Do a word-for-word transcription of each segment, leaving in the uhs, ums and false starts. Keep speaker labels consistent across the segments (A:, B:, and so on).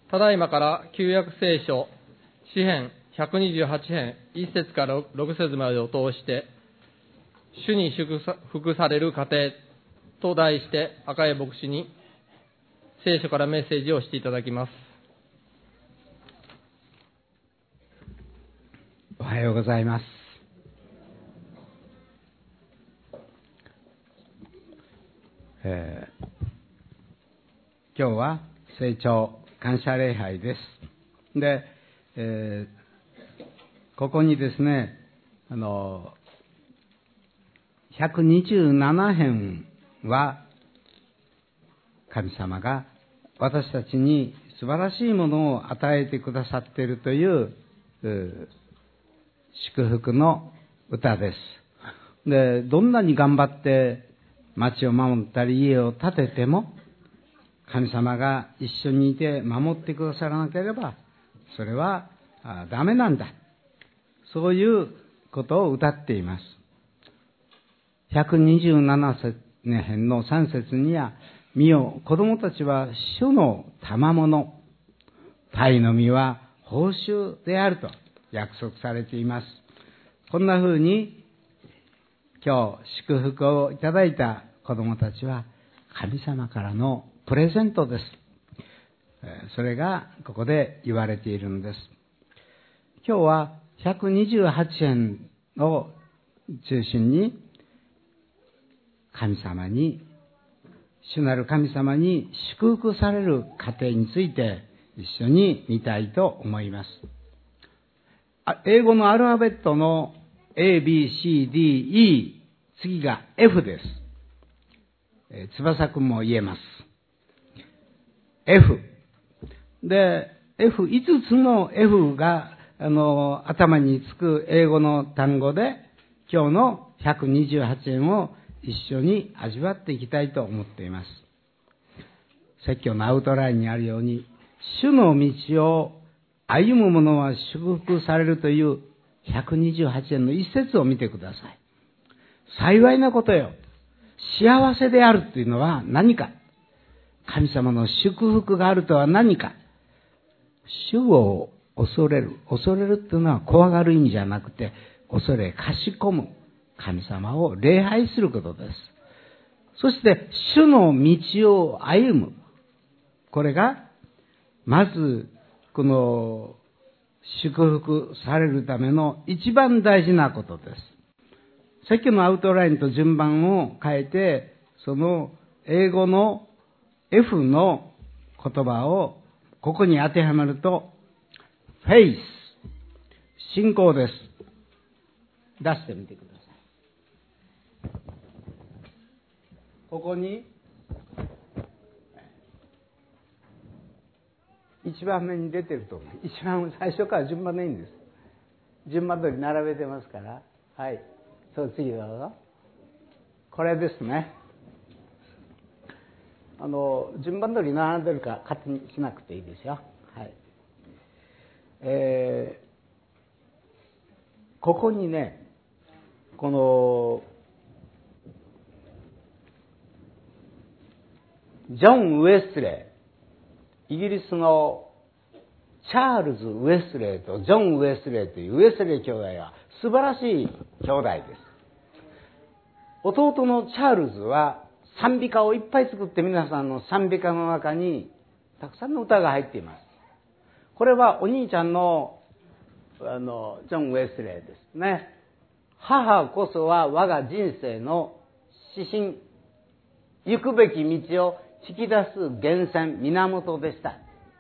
A: ただいまから旧約聖書詩編ひゃくにじゅうはち編いっ節からろく節までを通して主に祝福される家庭と題して赤江牧師に聖書からメッセージをしていただきます。
B: おはようございます。えー、今日は聖朝感謝礼拝です。で、えー、ここにですね、あのひゃくにじゅうなな編は神様が私たちに素晴らしいものを与えてくださっているという、う祝福の歌です。で、どんなに頑張って町を守ったり家を建てても神様が一緒にいて守ってくださらなければそれはダメなんだ。そういうことを歌っています。ひゃくにじゅうなな編のさん節には、見よ、子供たちは主の賜物、鯛の実は報酬であると約束されています。こんな風に今日祝福をいただいた子供たちは神様からのプレゼントです。それがここで言われているんです。今日はひゃくにじゅうはち編を中心に神様に、主なる神様に祝福される家庭について一緒に見たいと思います。英語のアルファベットの A, B, C, D, E、次が F です。えー、翼くんも言えます。F。で、F、いつつの F が、あの、頭につく英語の単語で、今日のひゃくにじゅうはち編を一緒に味わっていきたいと思っています。説教のアウトラインにあるように、主の道を歩む者は祝福されるというひゃくにじゅうはち編の一節を見てください。幸いなことよ。幸せであるというのは何か。神様の祝福があるとは何か。主を恐れる。恐れるというのは怖がる意味じゃなくて、恐れ、かしこむ。神様を礼拝することです。そして、主の道を歩む。これが、まず、この、祝福されるための一番大事なことです。さっきのアウトラインと順番を変えて、その英語の F の言葉をここに当てはめると、フェイス、信仰です。出してみてください。ここに一番目に出てると思う。一番最初から順番でいいんです。順番通り並べてますから。はい。そう、次どうぞ。これですね。あの、順番通り並んでるか勝手にしなくていいですよ。はい。えー、ここにね、この、ジョン・ウェスレー、イギリスのチャールズ・ウェスレーとジョン・ウェスレーというウェスレー兄弟は素晴らしい兄弟です。弟のチャールズは賛美歌をいっぱい作って皆さんの賛美歌の中にたくさんの歌が入っています。これはお兄ちゃんの、あの、ジョン・ウェスレーですね。母こそは我が人生の指針、行くべき道を引き出す源泉、源でした。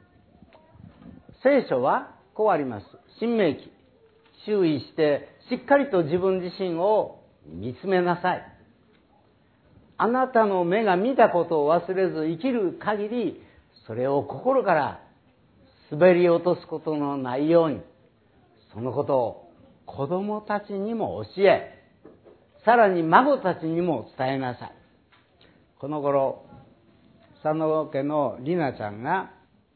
B: 聖書はこうあります。申命記。注意してしっかりと自分自身を見つめなさい。あなたの目が見たことを忘れず生きる限り、それを心から滑り落とすことのないように、そのことを子供たちにも教え、さらに孫たちにも伝えなさい。この頃、佐野家の里奈ちゃんが、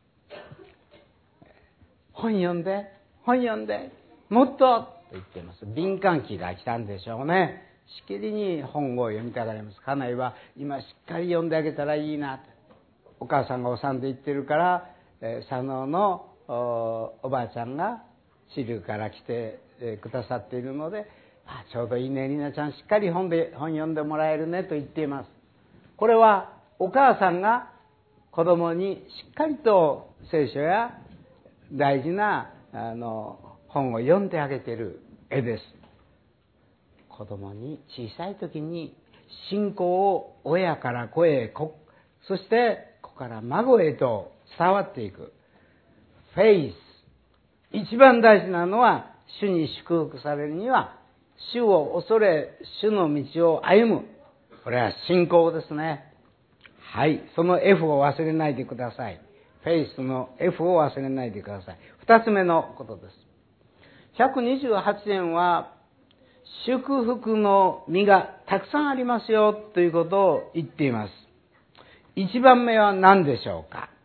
B: 本読んで、本読んで、もっとと言っています。敏感期が来たんでしょうね。しきりに本を読みたがります。家内は今しっかり読んであげたらいいなと。お母さんがお産で言ってるから、 佐野の お, おばあちゃんが支流から来てくださっているので、あ、ちょうどいいね、りなちゃんしっかり本で本読んでもらえるねと言っています。これはお母さんが子供にしっかりと聖書や大事なあの本を読んであげている絵です。子供に小さい時に信仰を親から子へ、そして子から孫へと伝わっていくフェイス。一番大事なのは、主に祝福されるには主を恐れ主の道を歩む、これは信仰ですね。はい、その F を忘れないでください。フェイスの F を忘れないでください。二つ目のことです。ひゃくにじゅうはちねんは祝福の実がたくさんありますよということを言っています。一番目は何でしょうか。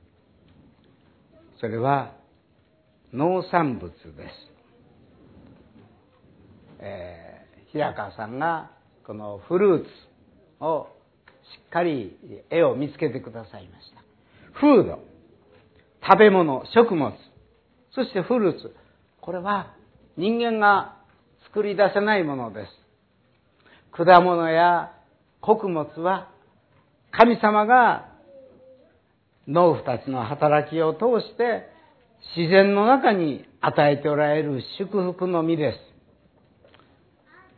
B: それは農産物です。えー、平川さんがこのフルーツをしっかり絵を見つけてくださいました。フード、食べ物、食物、そしてフルーツ、これは人間が作り出せないものです。果物や穀物は神様が農夫たちの働きを通して自然の中に与えておられる祝福の実です。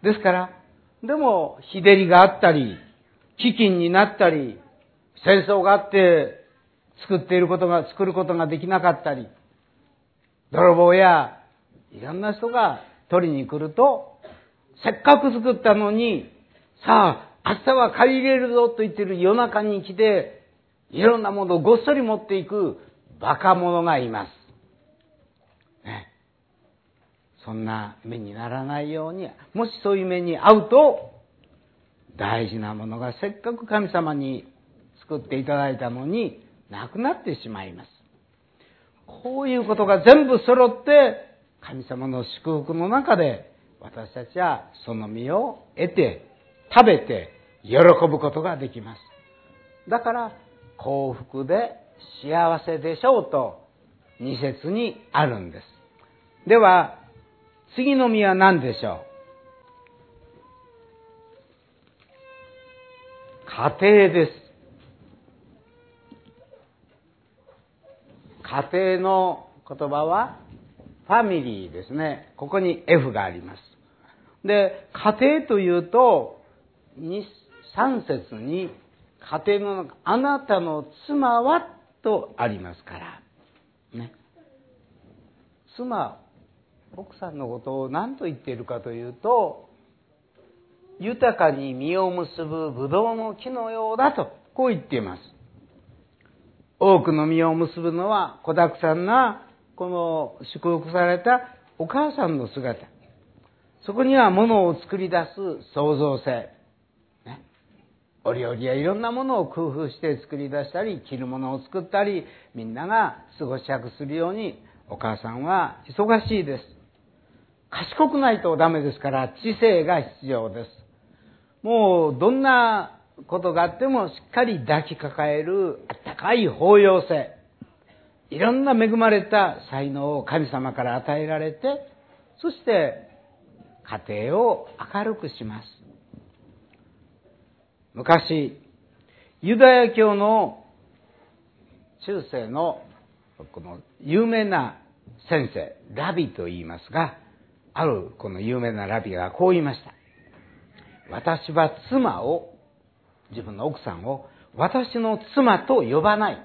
B: ですから、でも日照りがあったり、飢饉になったり、戦争があって作っていることが、作ることができなかったり、泥棒やいろんな人が取りに来ると、せっかく作ったのに、さあ、明日は借り入れるぞと言っている夜中に来て、いろんなものをごっそり持っていくバカ者がいます。ね。そんな目にならないように、もしそういう目に遭うと、大事なものがせっかく神様に作っていただいたのになくなってしまいます。こういうことが全部揃って神様の祝福の中で私たちはその実を得て食べて喜ぶことができます。だから幸福で幸せでしょうとに節にあるんです。では次の実は何でしょう。家庭です。家庭の言葉はファミリーですね。ここに F があります。で、家庭というとさん節に家庭の中、あなたの妻はとありますからね。妻、奥さんのことを何と言っているかというと、豊かに実を結ぶブドウの木のようだと、こう言っています。多くの実を結ぶのは子だくさんなこの祝福されたお母さんの姿。そこには物を作り出す創造性、ね、お料理やいろんなものを工夫して作り出したり、着るものを作ったり、みんなが過ごしやすくするようにお母さんは忙しいです。賢くないとダメですから、知性が必要です。もうどんなことがあってもしっかり抱きかかえるあったかい包容性、いろんな恵まれた才能を神様から与えられて、そして家庭を明るくします。昔ユダヤ教の中世のこの有名な先生、ラビと言いますが、あるこの有名なラビがこう言いました。私は妻を、自分の奥さんを私の妻と呼ばない。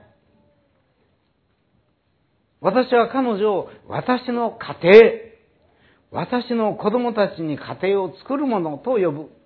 B: 私は彼女を私の家庭、私の子供たちに家庭を作るものと呼ぶ。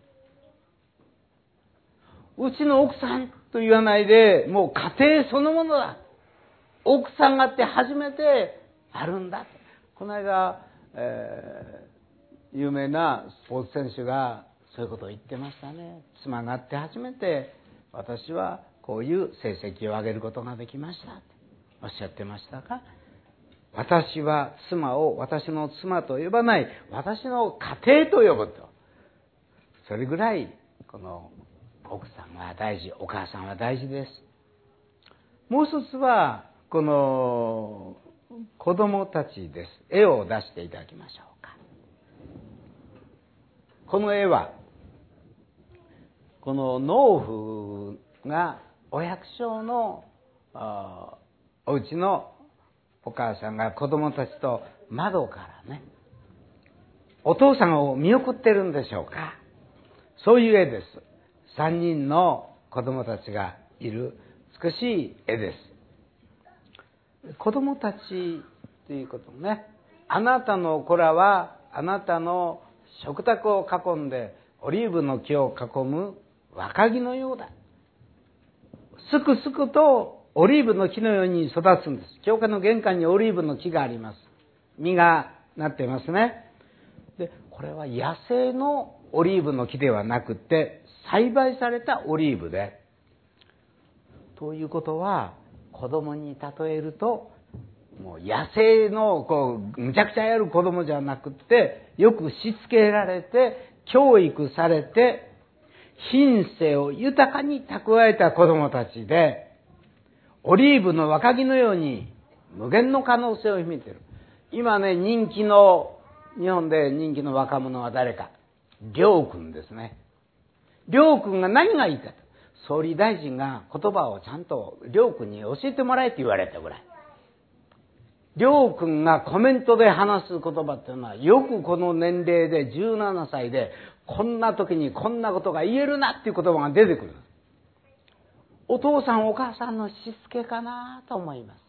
B: うちの奥さんと言わないで、もう家庭そのものだ。奥さんがあって初めてあるんだ。この間、えー、有名なスポーツ選手がそういうことを言ってましたね。妻があって初めて私はこういう成績を上げることができましたっておっしゃってましたが、私は妻を私の妻と呼ばない、私の家庭と呼ぶと。それぐらいこの奥さんは大事、お母さんは大事です。もう一つはこの子供たちです。絵を出していただきましょうか。この絵は、この農夫がお百姓のお家のお母さんが子供たちと窓からね、お父さんを見送ってるんでしょうか。そういう絵です。三人の子供たちがいる美しい絵です。子供たちということね、あなたの子らはあなたの食卓を囲んでオリーブの木を囲む若木のようだ。すくすくとオリーブの木のように育つんです。教会の玄関にオリーブの木があります。実がなっていますね。で、これは野生のオリーブの木ではなくて栽培されたオリーブで、ということは子供に例えると、もう野生のこうむちゃくちゃやる子供じゃなくて、よくしつけられて教育されて品性を豊かに蓄えた子供たちで、オリーブの若木のように無限の可能性を秘めている。今ね、人気の日本で人気の若者は誰か、りょうくんですね。りょうくんが何がいいかと、総理大臣が言葉をちゃんとりょうくんに教えてもらえって言われたぐらい。りょうくんがコメントで話す言葉っていうのは、よくこの年齢でじゅうななさいでこんな時にこんなことが言えるなっていう言葉が出てくる。お父さんお母さんのしつけかなと思います。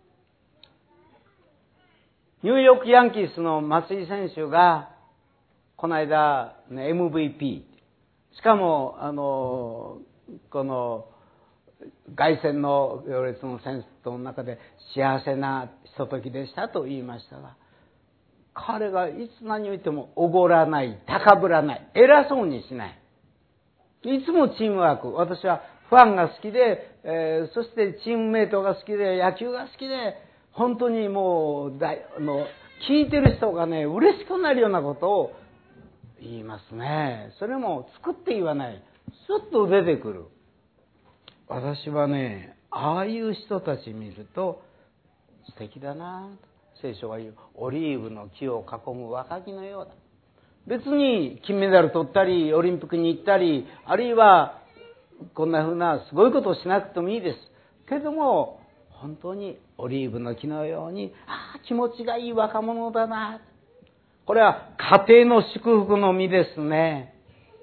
B: ニューヨークヤンキースの松井選手がこの間、ね、エムブイピー、 しかもあのこの凱旋の行列の戦争の中で幸せなひとときでしたと言いましたが、彼がいつ何を言ってもおごらない、高ぶらない、偉そうにしない、いつもチームワーク。私はファンが好きで、えー、そしてチームメイトが好きで、野球が好きで、本当にもうだあの聞いてる人がね、嬉しくなるようなことを言いますね。それも作って言わない、ちょっと出てくる。私はね、ああいう人たち見ると素敵だな。聖書が言う、オリーブの木を囲む若木のようだ。別に金メダル取ったりオリンピックに行ったり、あるいはこんな風なすごいことをしなくてもいいですけども、本当にオリーブの木のように、ああ気持ちがいい若者だな。これは家庭の祝福の実ですね。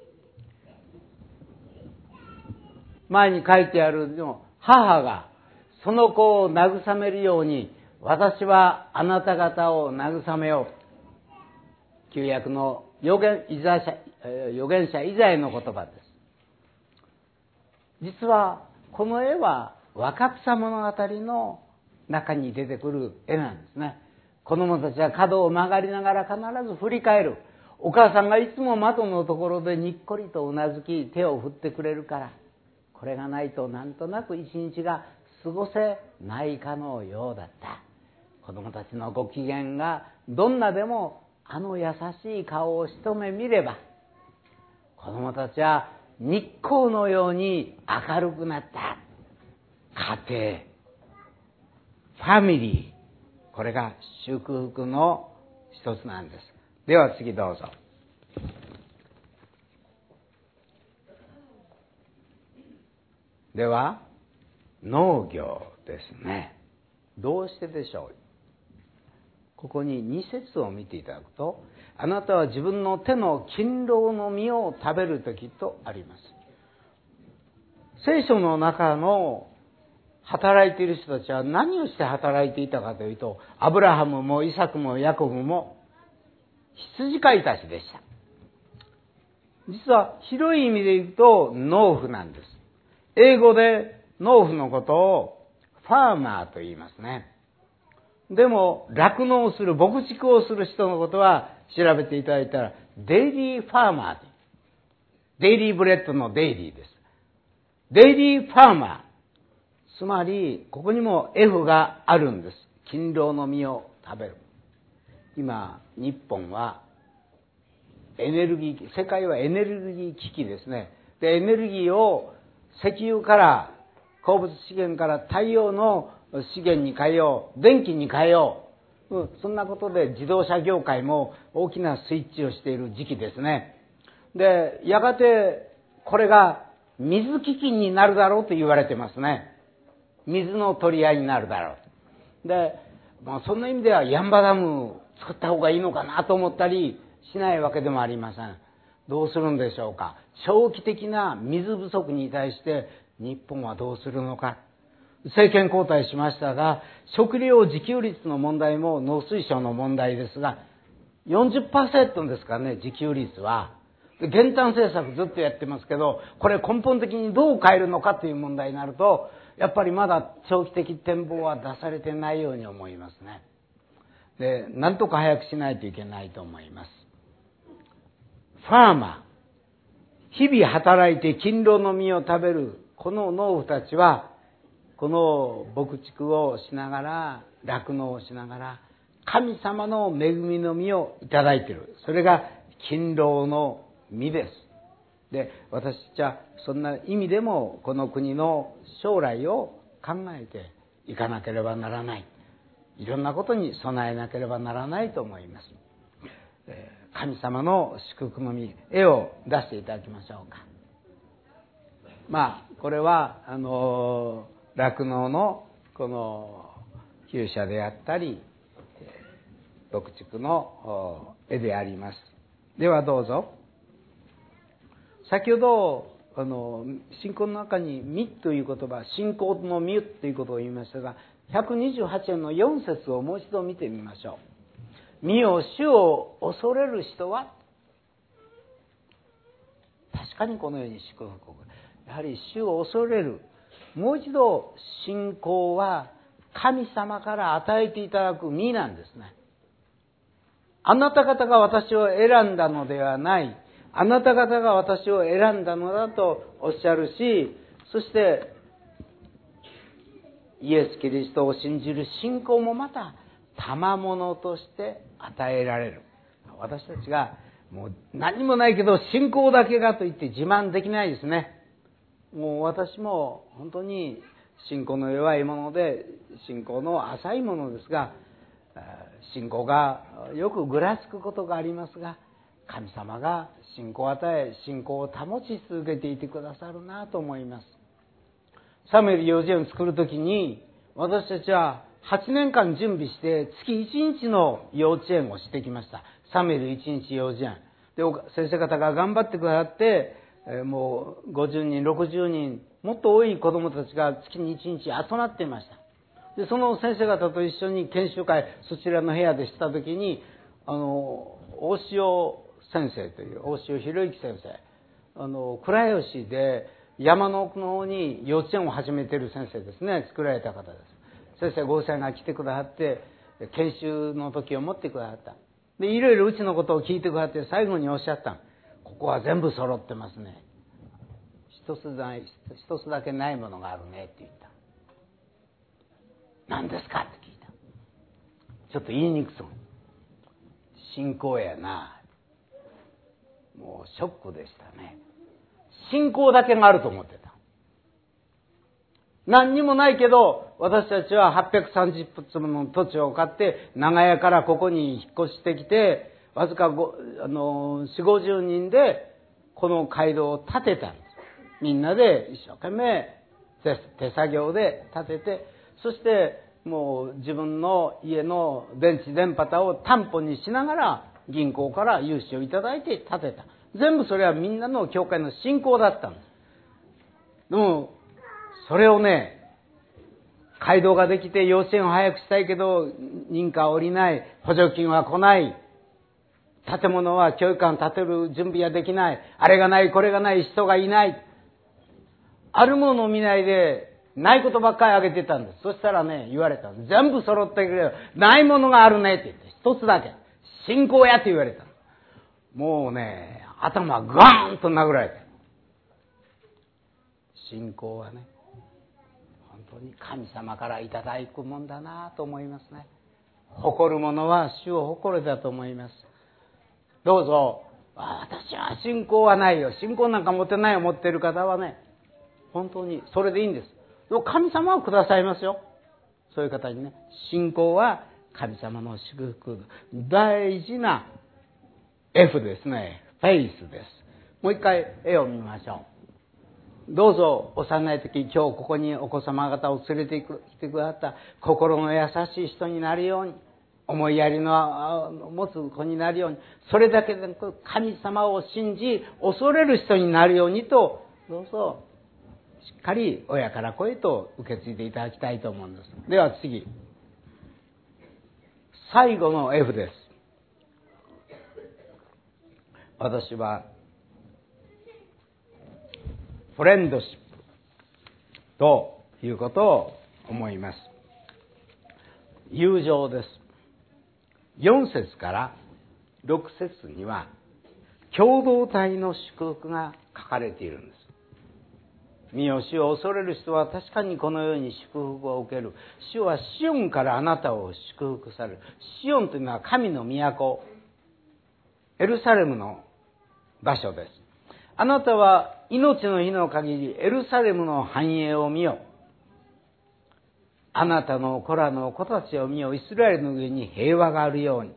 B: 前に書いてあるの、母がその子を慰めるように、私はあなた方を慰めよう。旧約の預言イザヤ預言者イザヤの言葉です。実はこの絵は若草物語の中に出てくる絵なんですね。子供たちは角を曲がりながら必ず振り返る。お母さんがいつも窓のところでにっこりとうなずき手を振ってくれるから、これがないとなんとなく一日が過ごせないかのようだった。子供たちのご機嫌がどんなでも、あの優しい顔を一目見れば、子供たちは日光のように明るくなった。家庭、ファミリー、これが祝福の一つなんです。では次どうぞ。では農業ですね。どうしてでしょう。ここにに節を見ていただくと、あなたは自分の手の勤労の実を食べるときとあります。聖書の中の働いている人たちは何をして働いていたかというと、アブラハムもイサクもヤコブも羊飼いたちでした。実は広い意味で言うと農夫なんです。英語で農夫のことをファーマーと言いますね。でも酪農をする、牧畜をする人のことは調べていただいたらデイリーファーマー、デイリーブレッドのデイリーです。デイリーファーマー、つまりここにも F があるんです。勤労の実を食べる。今日本はエネルギー、世界はエネルギー危機ですね。でエネルギーを石油から、鉱物資源から、太陽の資源に変えよう、電気に変えよう、うん、そんなことで自動車業界も大きなスイッチをしている時期ですね。で、やがてこれが水飢饉になるだろうと言われてますね。水の取り合いになるだろう。で、まあ、そんな意味ではヤンバダム作った方がいいのかなと思ったりしないわけでもありません。どうするんでしょうか。長期的な水不足に対して日本はどうするのか。政権交代しましたが、食料自給率の問題も農水省の問題ですが、よんじゅっパーセント ですかね、自給率は。で、減反政策ずっとやってますけど、これ根本的にどう変えるのかという問題になると、やっぱりまだ長期的展望は出されてないように思いますね。で、なんとか早くしないといけないと思います。ファーマー、日々働いて勤労の実を食べるこの農夫たちは、この牧畜をしながら、酪農をしながら、神様の恵みの実をいただいている。それが勤労の実です。で、私たちはそんな意味でもこの国の将来を考えていかなければならない。いろんなことに備えなければならないと思います。神様の祝福の実、絵を出していただきましょうか。まあ、これは、あの、酪農のこの厩舎であったり、牧畜の絵であります。ではどうぞ。先ほど、あの、信仰の中に実という言葉、信仰の実ということを言いましたが、ひゃくにじゅうはちえんのよん節をもう一度見てみましょう。実を主を恐れる人は、確かにこのように祝福。やはり主を恐れる。もう一度、信仰は神様から与えていただく実なんですね。あなた方が私を選んだのではない。あなた方が私を選んだのだとおっしゃるし、そしてイエス・キリストを信じる信仰もまた賜物として与えられる。私たちがもう何もないけど信仰だけがと言って自慢できないですね。もう私も本当に信仰の弱いもので、信仰の浅いものですが、信仰がよくぐらつくことがありますが、神様が信仰を与え、信仰を保ち続けていてくださるなと思います。サムエル幼稚園を作るときに、私たちははちねんかん準備して月いちにちの幼稚園をしてきました。サムエルいちにち幼稚園。で、先生方が頑張ってくださって、もうごじゅうにん、ろくじゅうにん、もっと多い子供たちが月にいちにち集まっていました。で、その先生方と一緒に研修会、そちらの部屋でしたときに、あの、大塩先生という、大塩博之先生、あの、倉吉で山の奥の方に幼稚園を始めている先生ですね、作られた方です。先生ご夫妻が来てくださって、研修の時を持ってくださった。で、いろいろうちのことを聞いてくださって、最後におっしゃった。ここは全部揃ってますね。一つだ、一つだけないものがあるねって言った。何ですかって聞いた。ちょっと言いにくそう。信仰やな。もうショックでしたね。信仰だけがあると思ってた。何にもないけど、私たちははっぴゃくさんじゅっつもの土地を買って、長屋からここに引っ越してきて、わずかごあのよんじゅう、ごじゅうにんでこの街道を建てたんです。みんなで一生懸命手作業で建てて、そしてもう自分の家の電池電波を担保にしながら銀行から融資をいただいて建てた。全部それはみんなの教会の信仰だったんです。でもそれをね、街道ができて幼稚園を早くしたいけど認可は下りない、補助金は来ない、建物は教育館建てる準備はできない、あれがないこれがない人がいない、あるものを見ないでないことばっかりあげてたんです。そしたらね、言われたんです。全部揃ってくれよ、ないものがあるねって言って、一つだけ信仰やって言われた。もうね、頭ガーンと殴られて、信仰はね、本当に神様からいただくもんだなと思いますね。誇るものは主を誇るだと思います。どうぞ、私は信仰はないよ、信仰なんか持ってないよ、持っている方はね、本当にそれでいいんです。でも神様はくださいますよ。 そういう方にね、信仰は神様の祝福、大事な F ですね。フェイスです。もう一回絵を見ましょう。どうぞ幼い時、今日ここにお子様方を連れてきてくださった心の優しい人になるように、思いやりの持つ子になるように、それだけでなく神様を信じ恐れる人になるようにと、どうぞしっかり親から子へと受け継いでいただきたいと思うんです。では次、最後の F です。私はフレンドシップということを思います。友情です。よん節からろく節には共同体の祝福が書かれているんです。見よ、主を恐れる人は確かにこのように祝福を受ける。主はシオンからあなたを祝福される。シオンというのは神の都、エルサレムの場所です。あなたは命の日の限りエルサレムの繁栄を見よ。あなたの子らの子たちを見よ。イスラエルの上に平和があるように。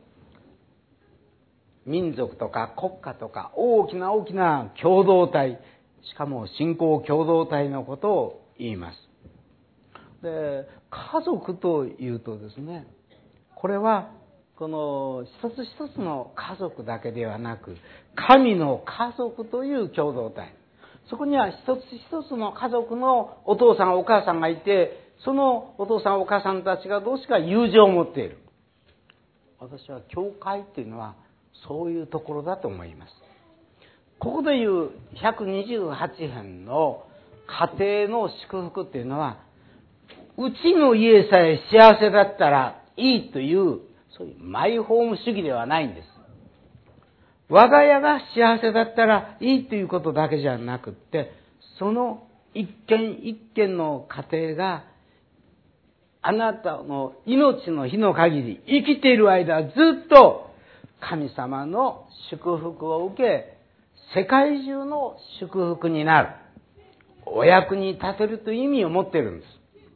B: 民族とか国家とか大きな大きな共同体、しかも信仰共同体のことを言います。で、家族というとですね、これはこの一つ一つの家族だけではなく、神の家族という共同体。そこには一つ一つの家族のお父さんお母さんがいて、そのお父さんお母さんたちがどうしか友情を持っている。私は教会というのはそういうところだと思います。ここでいうひゃくにじゅうはち編の家庭の祝福っていうのは、うちの家さえ幸せだったらいいという、そういうマイホーム主義ではないんです。我が家が幸せだったらいいということだけじゃなくって、その一軒一軒の家庭があなたの命の日の限り生きている間ずっと神様の祝福を受け、世界中の祝福になる、お役に立てるという意味を持っているんです。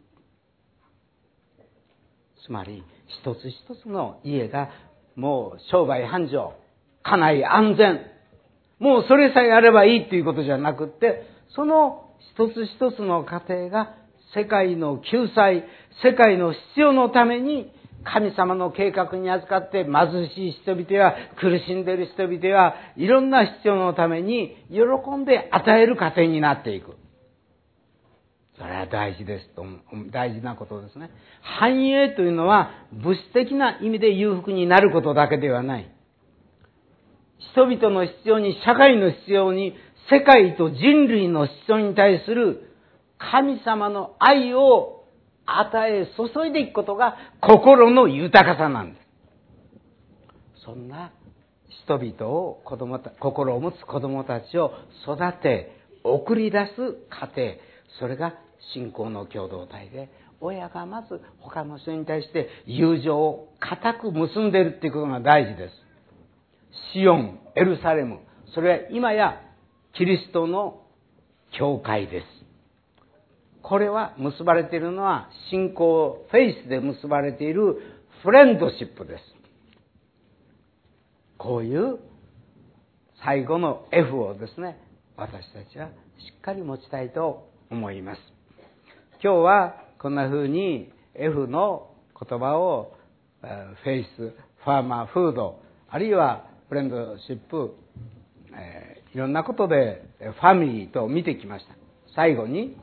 B: つまり一つ一つの家がもう商売繁盛、家内安全、もうそれさえあればいいということじゃなくって、その一つ一つの家庭が世界の救済、世界の必要のために神様の計画に預かって、貧しい人々や苦しんでいる人々やいろんな必要のために喜んで与える家庭になっていく。それは大事ですと、大事なことですね。繁栄というのは物質的な意味で裕福になることだけではない。人々の必要に、社会の必要に、世界と人類の必要に対する神様の愛を与え注いでいくことが心の豊かさなんです。そんな人々を、子供た心を持つ子供たちを育て送り出す家庭、それが信仰の共同体で、親がまず他の人に対して友情を固く結んでいるということが大事です。シオン、エルサレム、それは今やキリストの教会です。これは結ばれているのは信仰、フェイスで結ばれているフレンドシップです。こういう最後の F をですね、私たちはしっかり持ちたいと思います。今日はこんな風に F の言葉をフェイス、ファーマー、フード、あるいはフレンドシップ、えー、いろんなことでファミリーと見てきました。最後に、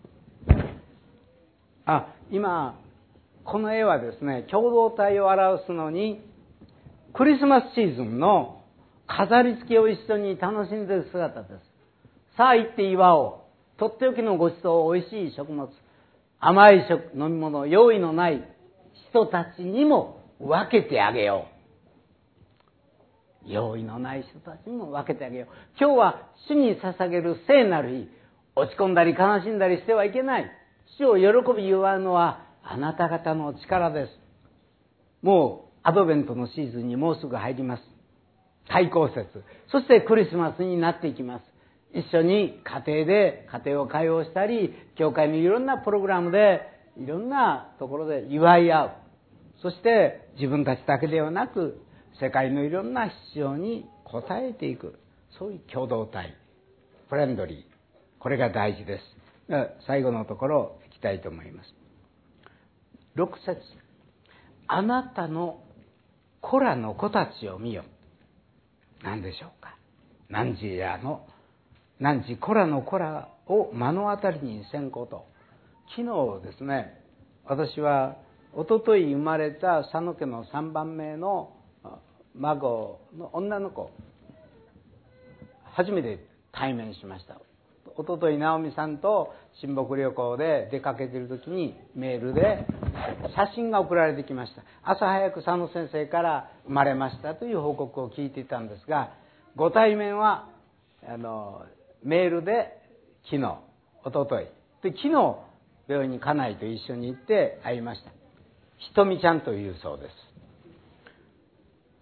B: あ、今この絵はですね、共同体を表すのにクリスマスシーズンの飾り付けを一緒に楽しんでいる姿です。さあ行って祝おう。とっておきのごちそう、おいしい食物、甘い食飲み物、用意のない人たちにも分けてあげよう。用意のない人たちにも分けてあげよう。今日は主に捧げる聖なる日。落ち込んだり悲しんだりしてはいけない。主を喜び祝うのはあなた方の力です。もうアドベントのシーズンにもうすぐ入ります。対抗節、そしてクリスマスになっていきます。一緒に家庭で家庭を会話したり、教会のいろんなプログラムでいろんなところで祝い合う。そして自分たちだけではなく世界のいろんな必要に応えていく、そういう共同体、フレンドリー、これが大事です。最後のところをいきたいと思います。ろく節、あなたの子らの子たちを見よ。何でしょうか。汝らの汝子らの子らを目の当たりにせんこと。昨日ですね、私はおととい生まれた佐野家のさんばんめの孫の女の子、初めて対面しました。おととい直美さんと親睦旅行で出かけている時にメールで写真が送られてきました。朝早く佐野先生から生まれましたという報告を聞いていたんですが、ご対面はあのメールで昨日、おとといで、昨日病院に家内と一緒に行って会いました。ひとみちゃんというそうです。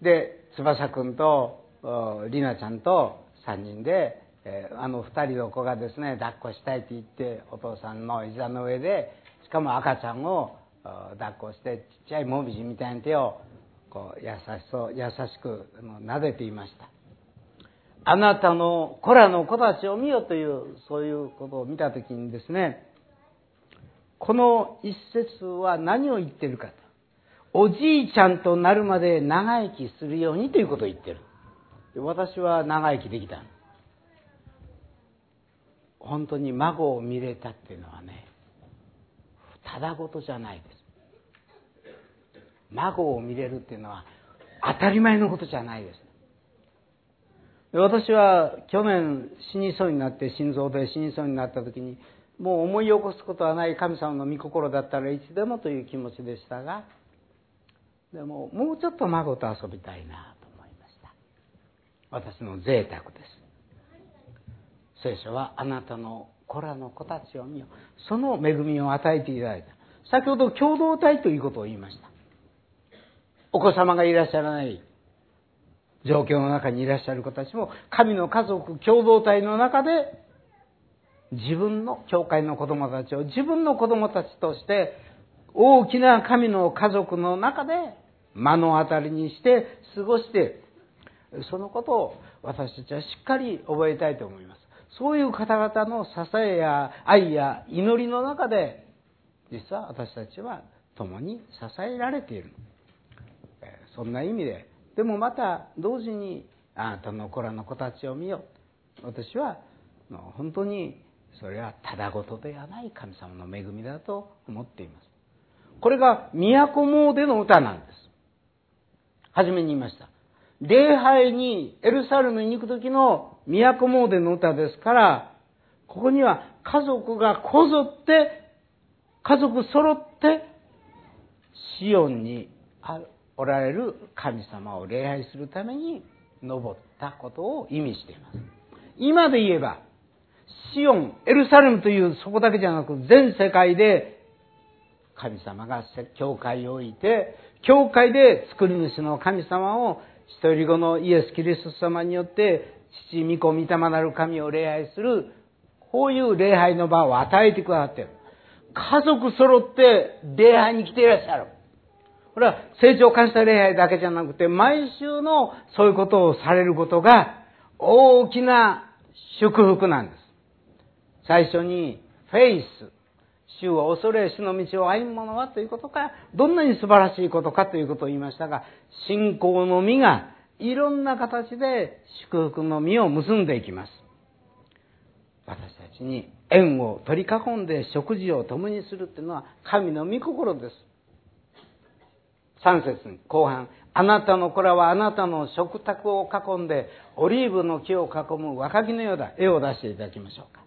B: で、翼くんとりなちゃんとさんにんで、えー、あのふたりの子がですね、抱っこしたいと言ってお父さんの膝の上で、しかも赤ちゃんを抱っこして、ちっちゃいもみじみたいな手をこう優しそう優しく撫でていました。あなたの子らの子たちを見よという、そういうことを見たときにですね、この一節は何を言ってるかと。おじいちゃんとなるまで長生きするようにということを言ってる。私は長生きできた。本当に孫を見れたっていうのはね、ただごとじゃないです。孫を見れるっていうのは当たり前のことじゃないです。私は去年死にそうになって、心臓で死にそうになった時に、もう思い起こすことはない神様の御心だったらいつでもという気持ちでしたが、でももうちょっと孫と遊びたいなと思いました。私の贅沢です。聖書はあなたの子らの子たちを見よ、その恵みを与えていただいた。先ほど共同体ということを言いました。お子様がいらっしゃらない状況の中にいらっしゃる子たちも、神の家族共同体の中で自分の教会の子供たちを自分の子供たちとして大きな神の家族の中で目の当たりにして過ごして、そのことを私たちはしっかり覚えたいと思います。そういう方々の支えや愛や祈りの中で、実は私たちは共に支えられている。そんな意味で、でもまた同時にあなたの子らの子たちを見よ。私は本当にそれはただごとではない神様の恵みだと思っています。これが都詣での歌なんです。初めに言いました。礼拝にエルサレムに行く時の都詣の歌ですから、ここには家族がこぞって、家族揃ってシオンにおられる神様を礼拝するために登ったことを意味しています。今で言えばシオン、エルサレムというそこだけじゃなく、全世界で神様が教会を置いて、教会で作り主の神様を一人子のイエス・キリスト様によって父、御子、御霊なる神を礼拝する、こういう礼拝の場を与えてくださっている。家族揃って礼拝に来ていらっしゃる。これは成長感謝礼拝だけじゃなくて、毎週のそういうことをされることが大きな祝福なんです。最初にフェイス、主を恐れ主の道を歩む者はということか、どんなに素晴らしいことかということを言いましたが、信仰の実がいろんな形で祝福の実を結んでいきます。私たちに縁を取り囲んで食事を共にするというのは神の御心です。さん節に後半、あなたの子らはあなたの食卓を囲んでオリーブの木を囲む若木のようだ。絵を出していただきましょうか。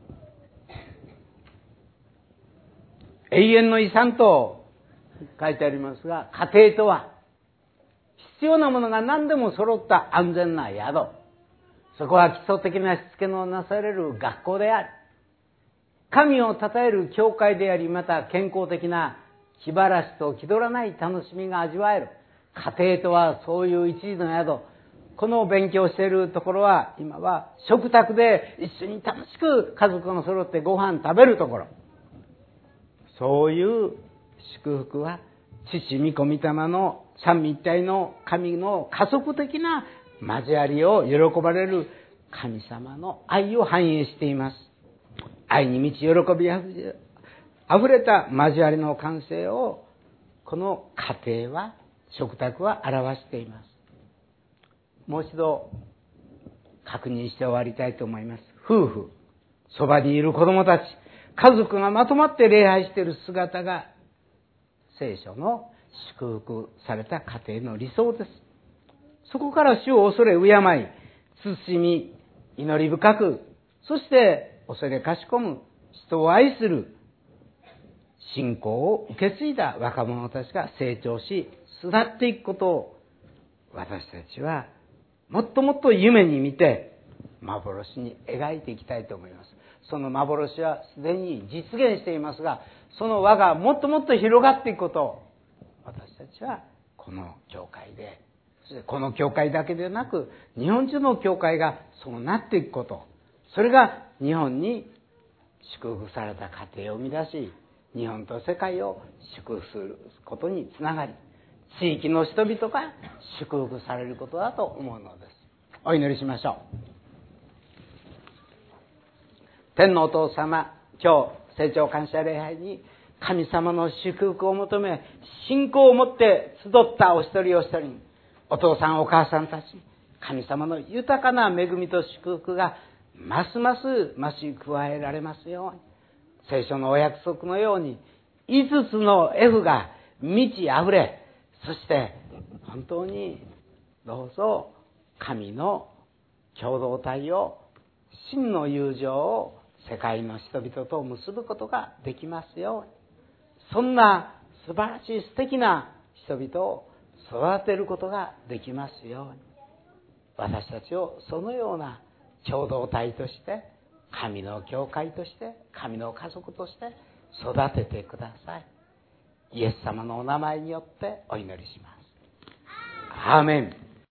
B: 永遠の遺産と書いてありますが、家庭とは必要なものが何でも揃った安全な宿。そこは基礎的なしつけのなされる学校であり、神を称える教会であり、また健康的な気晴らしと気取らない楽しみが味わえる。家庭とはそういう一時の宿。この勉強しているところは、今は食卓で一緒に楽しく家族が揃ってご飯食べるところ。 そういう祝福は父御子御霊の三位一体の神の加速的な交わりを喜ばれる神様の愛を反映しています。愛に満ち喜びあふれた交わりの完成をこの家庭は食卓は表しています。もう一度確認して終わりたいと思います。夫婦、そばにいる子供たち、家族がまとまって礼拝している姿が聖書の祝福された家庭の理想です。そこから主を恐れ敬い、慎み、祈り深く、そして恐れかしこむ、人を愛する信仰を受け継いだ若者たちが成長し、育っていくことを私たちはもっともっと夢に見て幻に描いていきたいと思います。その幻はすでに実現していますが、その輪がもっともっと広がっていくことを私たちはこの教会で、そしてこの教会だけでなく日本中の教会がそうなっていくこと、それが日本に祝福された家庭を生み出し、日本と世界を祝福することにつながり、地域の人々が祝福されることだと思うのです。お祈りしましょう。天のお父様、今日聖朝感謝礼拝に神様の祝福を求め、信仰を持って集ったお一人お一人、お父さんお母さんたち、神様の豊かな恵みと祝福がますます増し加えられますように、聖書のお約束のようにいつつの F が満ち溢れ、そして本当にどうぞ神の共同体を、真の友情を世界の人々と結ぶことができますように、そんな素晴らしい素敵な人々を育てることができますように、私たちをそのような共同体として、神の教会として、神の家族として育ててください。イエス様のお名前によってお祈りします。アーメン。